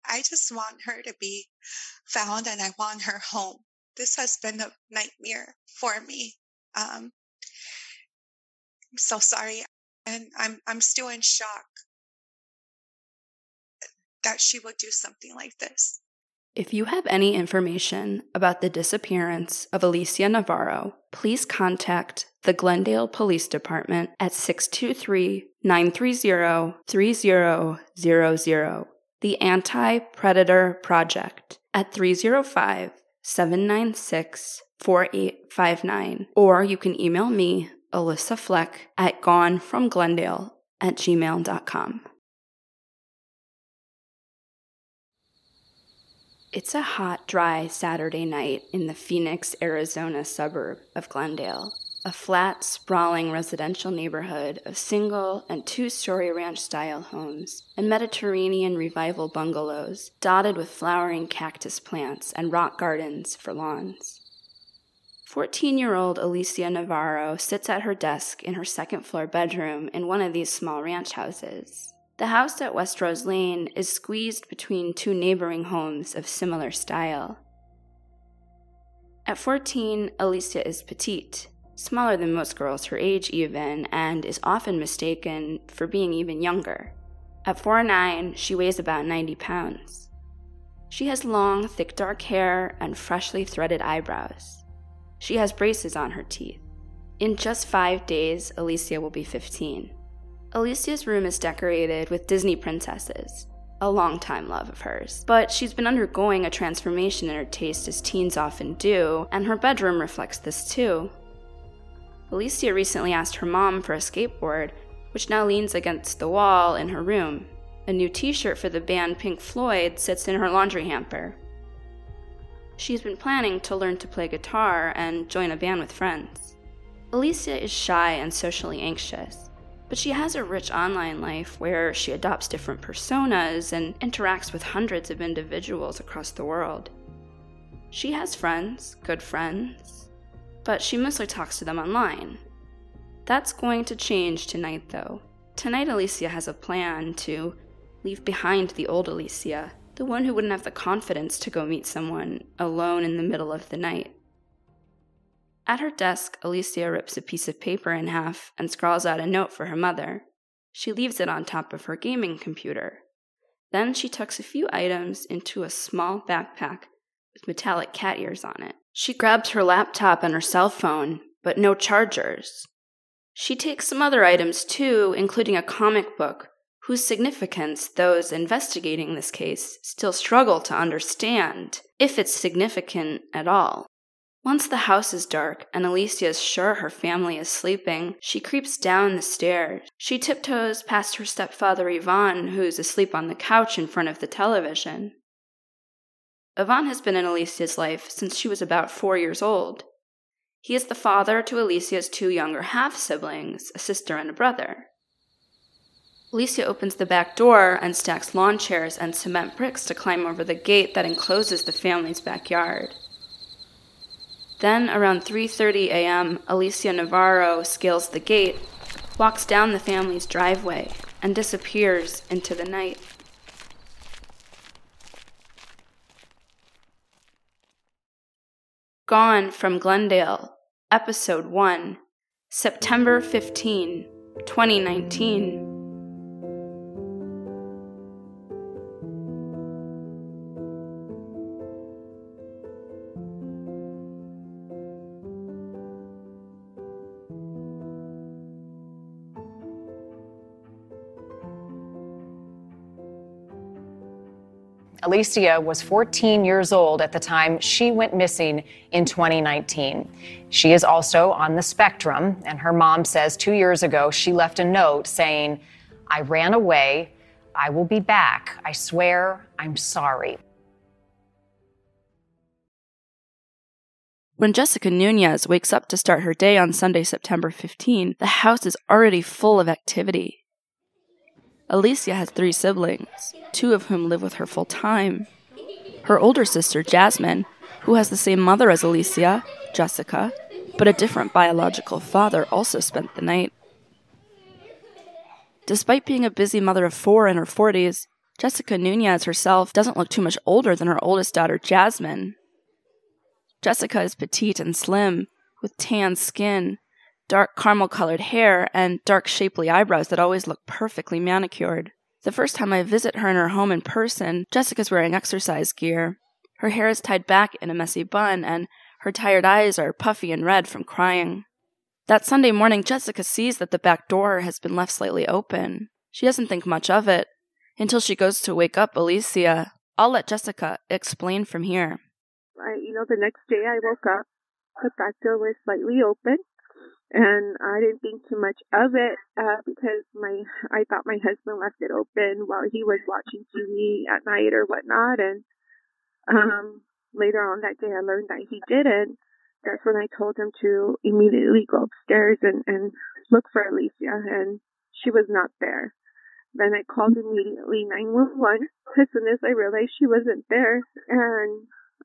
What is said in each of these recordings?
I just want her to be found and I want her home. This has been a nightmare for me. I'm so sorry. And I'm still in shock that she would do something like this. If you have any information about the disappearance of Alicia Navarro, please contact the Glendale Police Department at 623-930-3000, the Anti-Predator Project at 305-796-4859, or you can email me, Alyssa Fleck, at gonefromglendale@gmail.com. It's a hot, dry Saturday night in the Phoenix, Arizona suburb of Glendale, a flat, sprawling residential neighborhood of single and two-story ranch-style homes and Mediterranean revival bungalows dotted with flowering cactus plants and rock gardens for lawns. 14-year-old Alicia Navarro sits at her desk in her second-floor bedroom in one of these small ranch houses. The house at West Rose Lane is squeezed between two neighboring homes of similar style. At 14, Alicia is petite, smaller than most girls her age even, and is often mistaken for being even younger. At 4'9", she weighs about 90 pounds. She has long, thick dark hair and freshly threaded eyebrows. She has braces on her teeth. In just 5 days, Alicia will be 15. Alicia's room is decorated with Disney princesses, a longtime love of hers, but she's been undergoing a transformation in her taste as teens often do, and her bedroom reflects this too. Alicia recently asked her mom for a skateboard, which now leans against the wall in her room. A new t-shirt for the band Pink Floyd sits in her laundry hamper. She's been planning to learn to play guitar and join a band with friends. Alicia is shy and socially anxious, but she has a rich online life where she adopts different personas and interacts with hundreds of individuals across the world. She has friends, good friends, but she mostly talks to them online. That's going to change tonight, though. Tonight, Alicia has a plan to leave behind the old Alicia, the one who wouldn't have the confidence to go meet someone alone in the middle of the night. At her desk, Alicia rips a piece of paper in half and scrawls out a note for her mother. She leaves it on top of her gaming computer. Then she tucks a few items into a small backpack with metallic cat ears on it. She grabs her laptop and her cell phone, but no chargers. She takes some other items too, including a comic book, whose significance those investigating this case still struggle to understand, if it's significant at all. Once the house is dark and Alicia is sure her family is sleeping, she creeps down the stairs. She tiptoes past her stepfather Ivan, who's asleep on the couch in front of the television. Ivan has been in Alicia's life since she was about 4 years old. He is the father to Alicia's 2 younger half-siblings, a sister and a brother. Alicia opens the back door and stacks lawn chairs and cement bricks to climb over the gate that encloses the family's backyard. Then, around 3:30 a.m., Alicia Navarro scales the gate, walks down the family's driveway, and disappears into the night. Gone from Glendale, Episode 1, September 15, 2019. Alicia was 14 years old at the time she went missing in 2019. She is also on the spectrum, and her mom says 2 years ago she left a note saying, "I ran away. I will be back. I swear I'm sorry." When Jessica Nunez wakes up to start her day on Sunday, September 15, the house is already full of activity. Alicia has 3 siblings, 2 of whom live with her full-time. Her older sister, Jasmine, who has the same mother as Alicia, Jessica, but a different biological father, also spent the night. Despite being a busy mother of 4 in her 40s, Jessica Nunez herself doesn't look too much older than her oldest daughter, Jasmine. Jessica is petite and slim, with tan skin, dark caramel-colored hair, and dark shapely eyebrows that always look perfectly manicured. The first time I visit her in her home in person, Jessica's wearing exercise gear. Her hair is tied back in a messy bun, and her tired eyes are puffy and red from crying. That Sunday morning, Jessica sees that the back door has been left slightly open. She doesn't think much of it, until she goes to wake up Alicia. I'll let Jessica explain from here. The next day I woke up, the back door was slightly open, and I didn't think too much of it because I thought my husband left it open while he was watching TV at night or whatnot, and later on that day I learned that he didn't. That's when I told him to immediately go upstairs and look for Alicia, and she was not there. Then I called immediately 911 as soon as I realized she wasn't there, and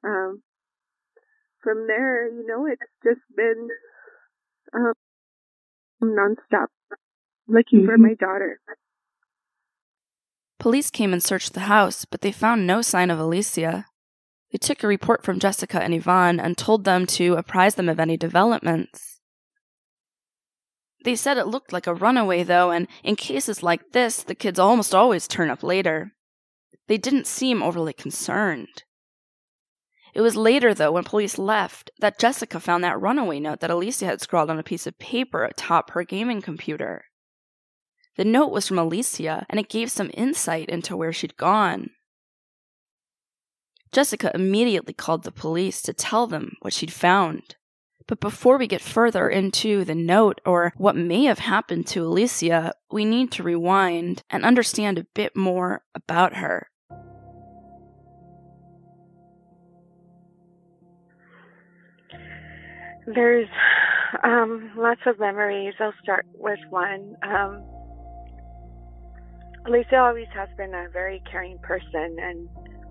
from there, it's just been nonstop looking for my daughter. Police came and searched the house, but they found no sign of Alicia. They took a report from Jessica and Yvonne and told them to apprise them of any developments. They said it looked like a runaway, though, and in cases like this, the kids almost always turn up later. They didn't seem overly concerned. It was later, though, when police left, that Jessica found that runaway note that Alicia had scrawled on a piece of paper atop her gaming computer. The note was from Alicia, and it gave some insight into where she'd gone. Jessica immediately called the police to tell them what she'd found. But before we get further into the note or what may have happened to Alicia, we need to rewind and understand a bit more about her. There's lots of memories. I'll start with one. Alicia always has been a very caring person, and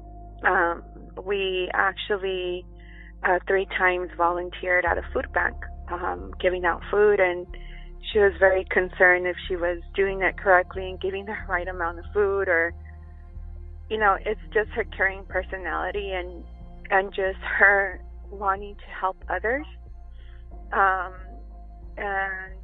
we actually 3 times volunteered at a food bank, giving out food, and she was very concerned if she was doing it correctly and giving the right amount of food, or, it's just her caring personality and just her wanting to help others. And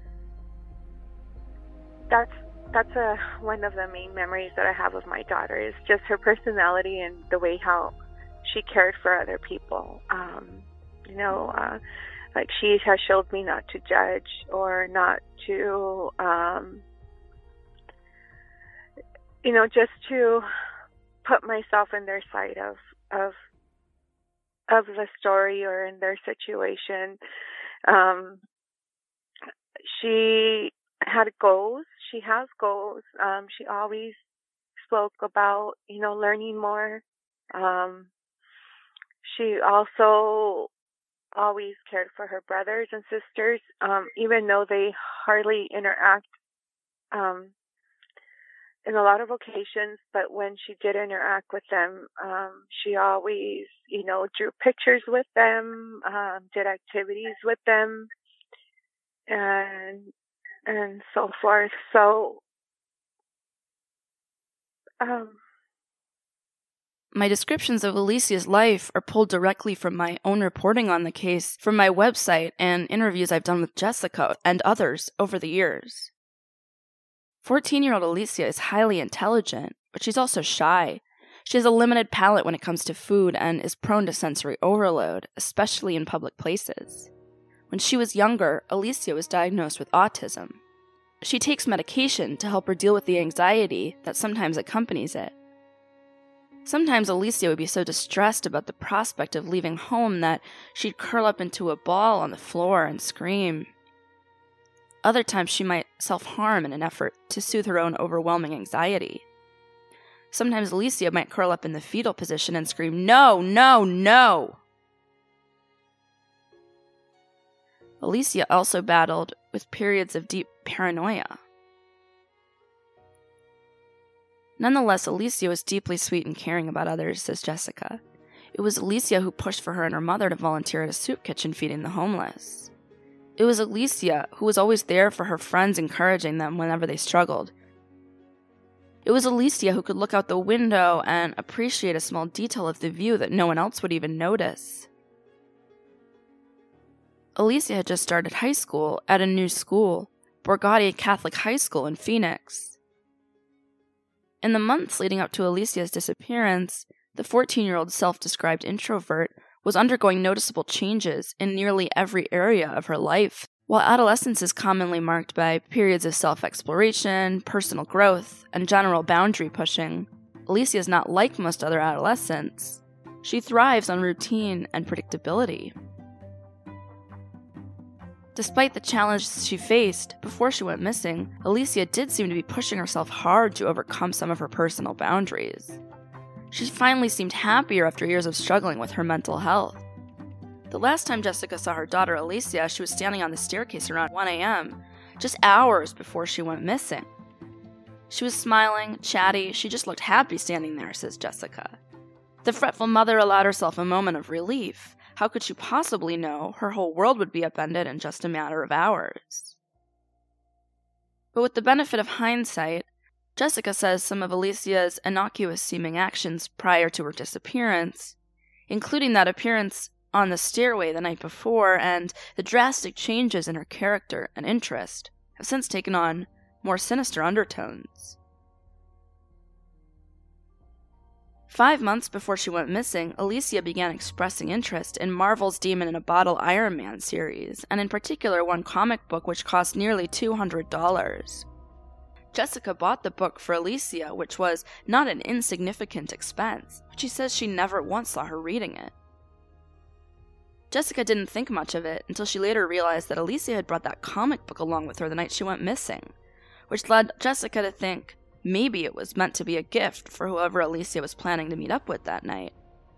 that's one of the main memories that I have of my daughter, is just her personality and the way how she cared for other people. Like she has showed me not to judge or not to, just to put myself in their side of the story or in their situation. She had goals. She has goals. She always spoke about, learning more. She also always cared for her brothers and sisters, even though they hardly interact in a lot of occasions. But when she did interact with them, she always, drew pictures with them, did activities with them, and so forth. So, my descriptions of Alicia's life are pulled directly from my own reporting on the case, from my website, and interviews I've done with Jessica and others over the years. 14-year-old Alicia is highly intelligent, but she's also shy. She has a limited palate when it comes to food and is prone to sensory overload, especially in public places. When she was younger, Alicia was diagnosed with autism. She takes medication to help her deal with the anxiety that sometimes accompanies it. Sometimes Alicia would be so distressed about the prospect of leaving home that she'd curl up into a ball on the floor and scream. Other times she might self-harm in an effort to soothe her own overwhelming anxiety. Sometimes Alicia might curl up in the fetal position and scream, "No, no, no!" Alicia also battled with periods of deep paranoia. Nonetheless, Alicia was deeply sweet and caring about others, says Jessica. It was Alicia who pushed for her and her mother to volunteer at a soup kitchen feeding the homeless. It was Alicia who was always there for her friends, encouraging them whenever they struggled. It was Alicia who could look out the window and appreciate a small detail of the view that no one else would even notice. Alicia had just started high school at a new school, Borgatti Catholic High School in Phoenix. In the months leading up to Alicia's disappearance, the 14-year-old self-described introvert was undergoing noticeable changes in nearly every area of her life. While adolescence is commonly marked by periods of self-exploration, personal growth, and general boundary pushing, Alicia is not like most other adolescents. She thrives on routine and predictability. Despite the challenges she faced before she went missing, Alicia did seem to be pushing herself hard to overcome some of her personal boundaries. She finally seemed happier after years of struggling with her mental health. The last time Jessica saw her daughter Alicia, she was standing on the staircase around 1 a.m., just hours before she went missing. She was smiling, chatty, she just looked happy standing there, says Jessica. The fretful mother allowed herself a moment of relief. How could she possibly know her whole world would be upended in just a matter of hours? But with the benefit of hindsight, Jessica says some of Alicia's innocuous-seeming actions prior to her disappearance, including that appearance on the stairway the night before and the drastic changes in her character and interest, have since taken on more sinister undertones. 5 months before she went missing, Alicia began expressing interest in Marvel's Demon in a Bottle Iron Man series, and in particular one comic book which cost nearly $200. Jessica bought the book for Alicia, which was not an insignificant expense, but she says she never once saw her reading it. Jessica didn't think much of it until she later realized that Alicia had brought that comic book along with her the night she went missing, which led Jessica to think maybe it was meant to be a gift for whoever Alicia was planning to meet up with that night.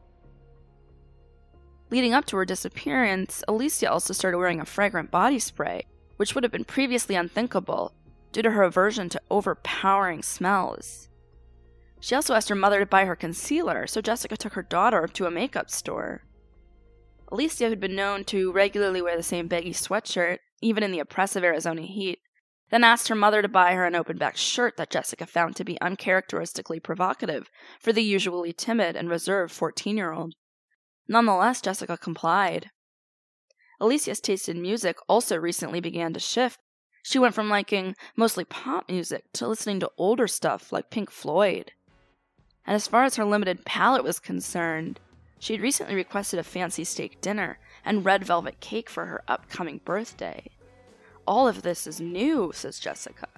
Leading up to her disappearance, Alicia also started wearing a fragrant body spray, which would have been previously unthinkable due to her aversion to overpowering smells. She also asked her mother to buy her concealer, so Jessica took her daughter to a makeup store. Alicia, who'd been known to regularly wear the same baggy sweatshirt, even in the oppressive Arizona heat, then asked her mother to buy her an open-back shirt that Jessica found to be uncharacteristically provocative for the usually timid and reserved 14-year-old. Nonetheless, Jessica complied. Alicia's taste in music also recently began to shift. She went from liking mostly pop music to listening to older stuff like Pink Floyd. And as far as her limited palate was concerned, she had recently requested a fancy steak dinner and red velvet cake for her upcoming birthday. All of this is new, says Jessica.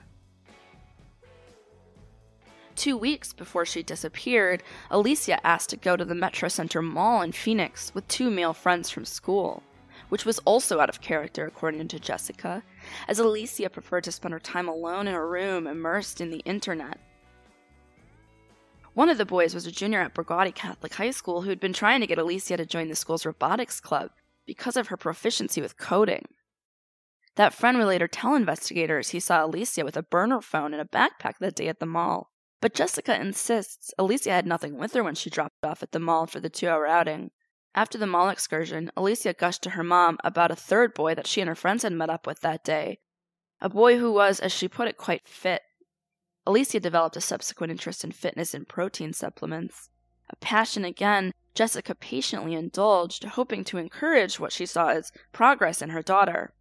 2 weeks before she disappeared, Alicia asked to go to the Metro Center Mall in Phoenix with 2 male friends from school, which was also out of character according to Jessica, as Alicia preferred to spend her time alone in her room immersed in the internet. One of the boys was a junior at Borgatti Catholic High School who'd been trying to get Alicia to join the school's robotics club because of her proficiency with coding. That friend would later tell investigators he saw Alicia with a burner phone in a backpack that day at the mall. But Jessica insists Alicia had nothing with her when she dropped off at the mall for the 2-hour outing. After the mall excursion, Alicia gushed to her mom about a third boy that she and her friends had met up with that day. A boy who was, as she put it, quite fit. Alicia developed a subsequent interest in fitness and protein supplements. A passion again, Jessica patiently indulged, hoping to encourage what she saw as progress in her daughter.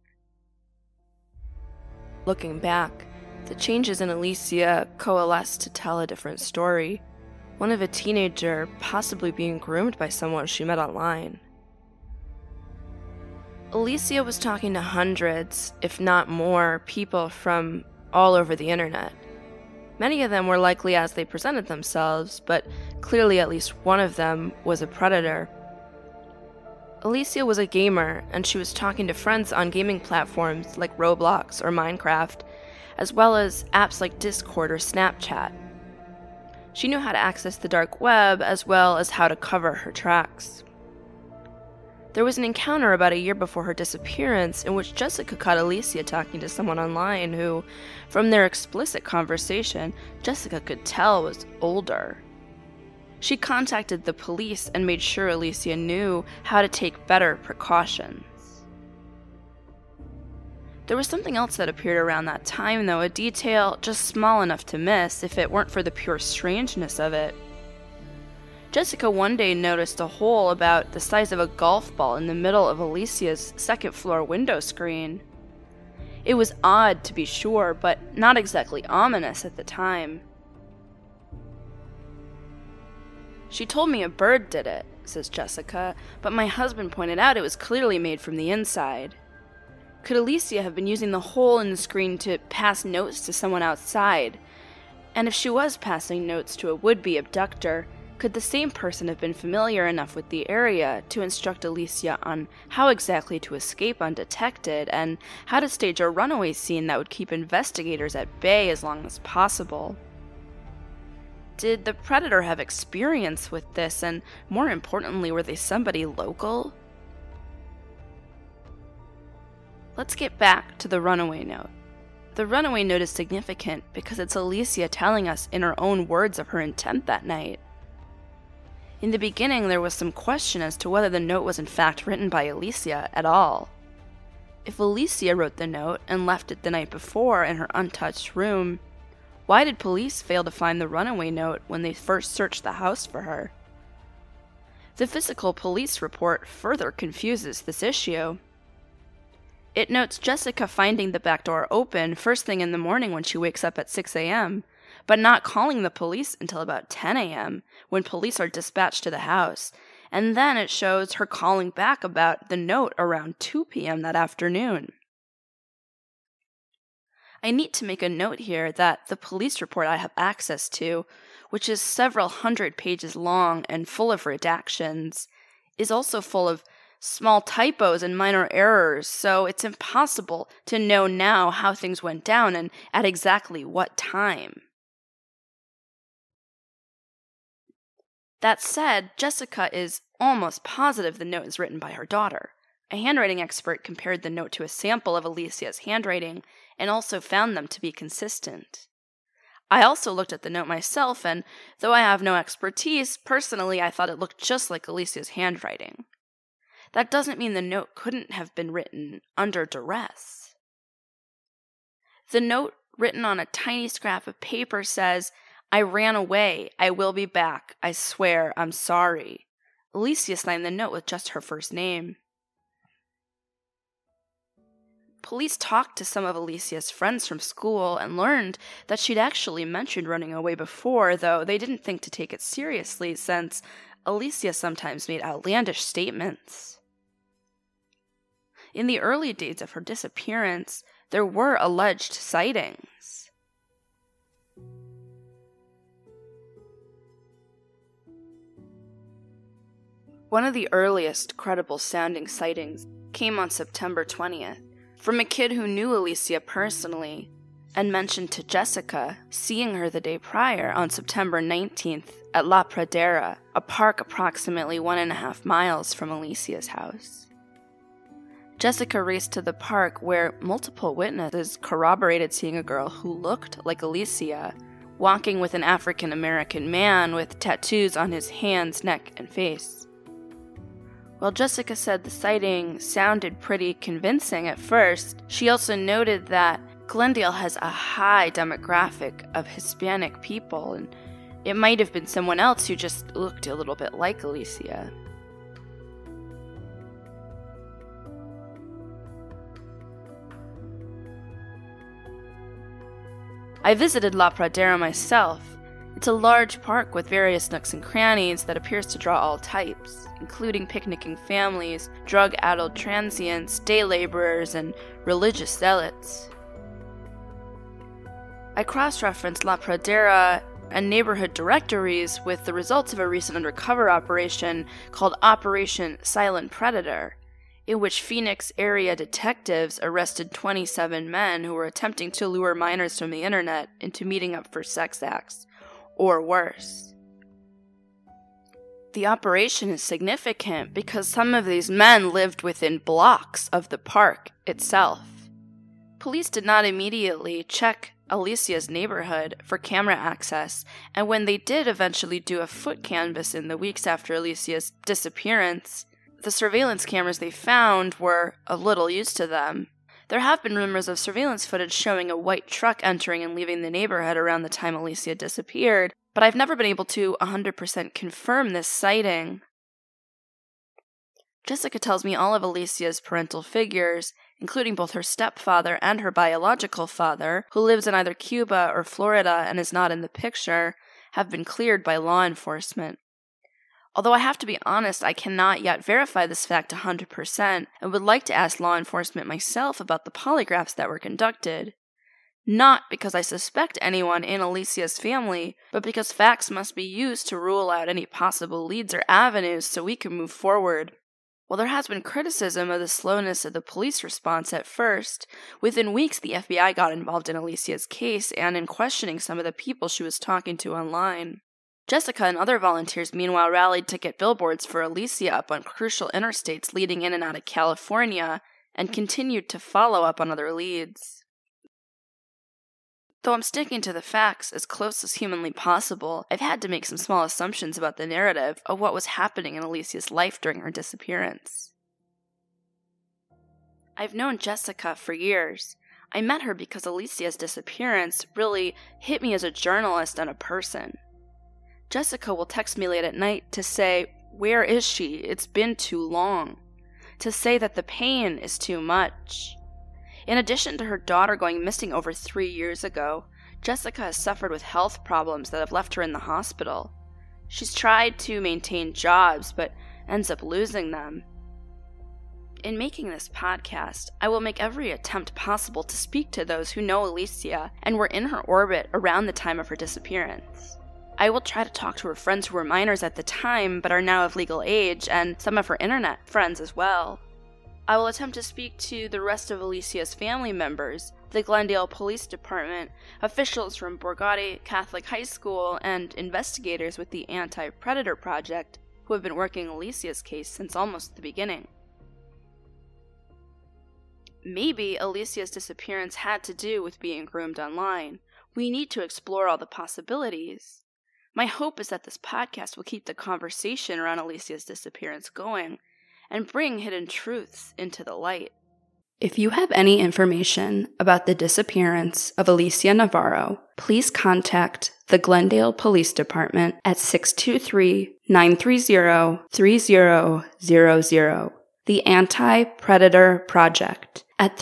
Looking back, the changes in Alicia coalesced to tell a different story. One of a teenager possibly being groomed by someone she met online. Alicia was talking to hundreds, if not more, people from all over the internet. Many of them were likely as they presented themselves, but clearly at least one of them was a predator. Alicia was a gamer, and she was talking to friends on gaming platforms like Roblox or Minecraft, as well as apps like Discord or Snapchat. She knew how to access the dark web, as well as how to cover her tracks. There was an encounter about a year before her disappearance in which Jessica caught Alicia talking to someone online who, from their explicit conversation, Jessica could tell was older. She contacted the police and made sure Alicia knew how to take better precautions. There was something else that appeared around that time, though, a detail just small enough to miss if it weren't for the pure strangeness of it. Jessica one day noticed a hole about the size of a golf ball in the middle of Alicia's second-floor window screen. It was odd, to be sure, but not exactly ominous at the time. "She told me a bird did it," says Jessica, "but my husband pointed out it was clearly made from the inside. Could Alicia have been using the hole in the screen to pass notes to someone outside? And if she was passing notes to a would-be abductor, could the same person have been familiar enough with the area to instruct Alicia on how exactly to escape undetected and how to stage a runaway scene that would keep investigators at bay as long as possible? Did the predator have experience with this, and more importantly, were they somebody local? Let's get back to the runaway note. The runaway note is significant because it's Alicia telling us in her own words of her intent that night. In the beginning, there was some question as to whether the note was in fact written by Alicia at all. If Alicia wrote the note and left it the night before in her untouched room, why did police fail to find the runaway note when they first searched the house for her? The physical police report further confuses this issue. It notes Jessica finding the back door open first thing in the morning when she wakes up at 6 a.m., but not calling the police until about 10 a.m., when police are dispatched to the house, and then it shows her calling back about the note around 2 p.m. that afternoon. I need to make a note here that the police report I have access to, which is several hundred pages long and full of redactions, is also full of small typos and minor errors, so it's impossible to know now how things went down and at exactly what time. That said, Jessica is almost positive the note is written by her daughter. A handwriting expert compared the note to a sample of Alicia's handwriting and also found them to be consistent. I also looked at the note myself, and though I have no expertise, personally I thought it looked just like Alicia's handwriting. That doesn't mean the note couldn't have been written under duress. The note, written on a tiny scrap of paper, says, "I ran away. I will be back. I swear, I'm sorry." Alicia signed the note with just her first name. Police talked to some of Alicia's friends from school and learned that she'd actually mentioned running away before, though they didn't think to take it seriously since Alicia sometimes made outlandish statements. In the early days of her disappearance, there were alleged sightings. One of the earliest credible-sounding sightings came on September 20th, from a kid who knew Alicia personally and mentioned to Jessica seeing her the day prior on September 19th at La Pradera, a park approximately 1.5 miles from Alicia's house. Jessica raced to the park where multiple witnesses corroborated seeing a girl who looked like Alicia, walking with an African-American man with tattoos on his hands, neck, and face. While Jessica said the sighting sounded pretty convincing at first, she also noted that Glendale has a high demographic of Hispanic people, and it might have been someone else who just looked a little bit like Alicia. I visited La Pradera myself. It's a large park with various nooks and crannies that appears to draw all types, including picnicking families, drug-addled transients, day laborers, and religious zealots. I cross-referenced La Pradera and neighborhood directories with the results of a recent undercover operation called Operation Silent Predator, in which Phoenix area detectives arrested 27 men who were attempting to lure minors from the internet into meeting up for sex acts, or worse. The operation is significant because some of these men lived within blocks of the park itself. Police did not immediately check Alicia's neighborhood for camera access, and when they did eventually do a foot canvass in the weeks after Alicia's disappearance, the surveillance cameras they found were of little use to them. There have been rumors of surveillance footage showing a white truck entering and leaving the neighborhood around the time Alicia disappeared, but I've never been able to 100% confirm this sighting. Jessica tells me all of Alicia's parental figures, including both her stepfather and her biological father, who lives in either Cuba or Florida and is not in the picture, have been cleared by law enforcement. Although I have to be honest, I cannot yet verify this fact 100% and would like to ask law enforcement myself about the polygraphs that were conducted. Not because I suspect anyone in Alicia's family, but because facts must be used to rule out any possible leads or avenues so we can move forward. While there has been criticism of the slowness of the police response at first, within weeks the FBI got involved in Alicia's case and in questioning some of the people she was talking to online. Jessica and other volunteers meanwhile rallied to get billboards for Alicia up on crucial interstates leading in and out of California, and continued to follow up on other leads. Though I'm sticking to the facts as close as humanly possible, I've had to make some small assumptions about the narrative of what was happening in Alicia's life during her disappearance. I've known Jessica for years. I met her because Alicia's disappearance really hit me as a journalist and a person. Jessica will text me late at night to say, "Where is she? It's been too long." To say that the pain is too much. In addition to her daughter going missing over 3 years ago, Jessica has suffered with health problems that have left her in the hospital. She's tried to maintain jobs, but ends up losing them. In making this podcast, I will make every attempt possible to speak to those who know Alicia and were in her orbit around the time of her disappearance. I will try to talk to her friends who were minors at the time but are now of legal age, and some of her internet friends as well. I will attempt to speak to the rest of Alicia's family members, the Glendale Police Department, officials from Borgatti Catholic High School, and investigators with the Anti-Predator Project who have been working Alicia's case since almost the beginning. Maybe Alicia's disappearance had to do with being groomed online. We need to explore all the possibilities. My hope is that this podcast will keep the conversation around Alicia's disappearance going and bring hidden truths into the light. If you have any information about the disappearance of Alicia Navarro, please contact the Glendale Police Department at 623-930-3000, the Anti-Predator Project at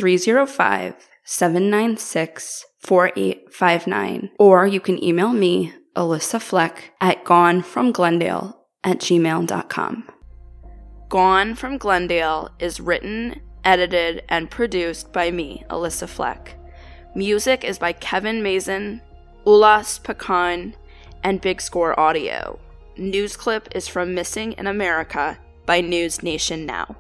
305-796-4859, or you can email me, Alyssa Fleck, at gonefromglendale@gmail.com. Gone from Glendale is written, edited, and produced by me, Alyssa Fleck. Music is by Kevin Mason, Ulas Pecan, and Big Score Audio. News clip is from Missing in America by News Nation Now.